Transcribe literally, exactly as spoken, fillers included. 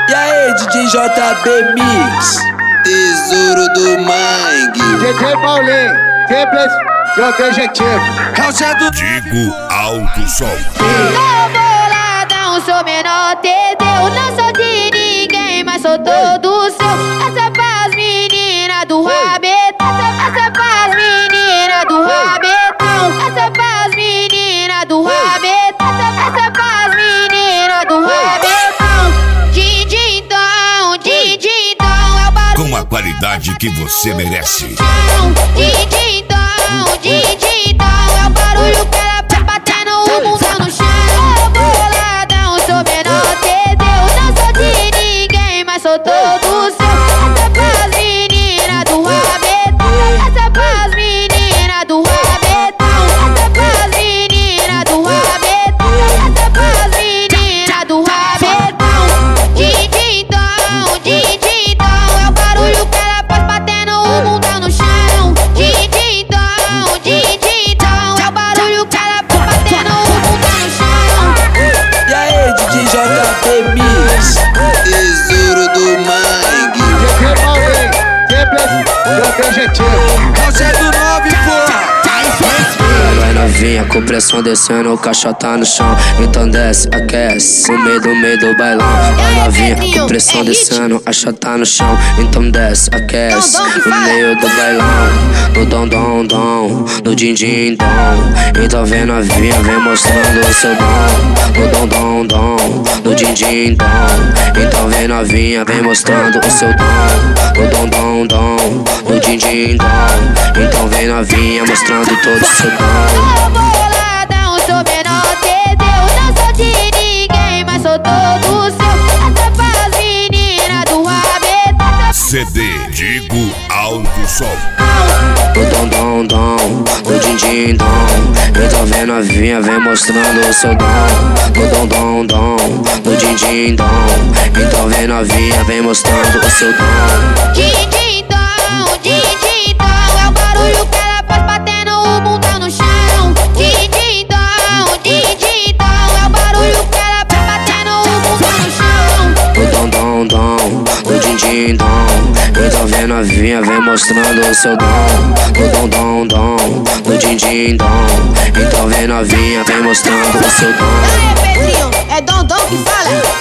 E aí, D J J B Mix, tesouro do Mangue. D J Paulinho, simples e objetivo. Calçado Digo Alto Som. Tô boladão, sou menor, entendeu? Não sou de ninguém, mas sou todo seu. Essa é pras meninas do rabetão. Essa é pras meninas do rabetão. Essa é pras meninas do rabetão. Essa é pras meninas do rabetão. Dindindão, dindindão, é o barulho. Com a qualidade que você merece. Dindindão, dindindão, é o barulho que ela tá batendo o mundão no chão. Boladão, sou menor, entendeu? Não sou de ninguém, mas sou todo seu. Essa é pras meninas do rabetão. Essa é pras meninas do rabetão. Essa é pras meninas do rabetão. Essa é pras meninas do rabetão. Dindindão, dindindão, é o barulho que ela faz batendo o mundão no chão. Dindindão, dindindão, é o barulho que ela faz batendo o mundão no chão. E aí, D J J B Mix, tesouro do Mangue. D J Paulinho, simples e objetivo. Calçado nove, porra. Vai novinha, com pressão descendo, o caixa tá no chão. Então desce, aquece, no meio do meio do bailão. Vai novinha, com pressão descendo, a chata tá no chão. Então desce, aquece, no meio do bailão. No dom, dom, dom, no din, din, dom. Então vem novinha, vem mostrando o seu dom. No dom, dom, dom, no din, din, dom. Então vem novinha, vem mostrando o seu dom. No dom, dom, dom, no din, din, dom. Então vem novinha, mostrando todo o seu dom. Tô boladão, sou menor, entendeu? Não sou de ninguém, mas sou todo seu. Essa é pras meninas do rabetão. C D Digo Alto Som. No dom, dom, dom, no din, din, dom. Então vem novinha, vem mostrando o seu dom. No dom, dom, dom, no din, din, dom. Então vem novinha, vem mostrando o seu dom. Dindindão, dindindão, é o barulho que ela faz batendo o mundão no chão. Dindindão, dindindão, é o barulho que ela faz batendo o mundão no chão. No dom, dom, dom, no din, din, dom. Então vem novinha, vem mostrando o seu dom. No dom, dom, dom, no din, din, dom. Então vem novinha, vem mostrando o seu dom. Não é Pedrinho, é Dom Dom que fala.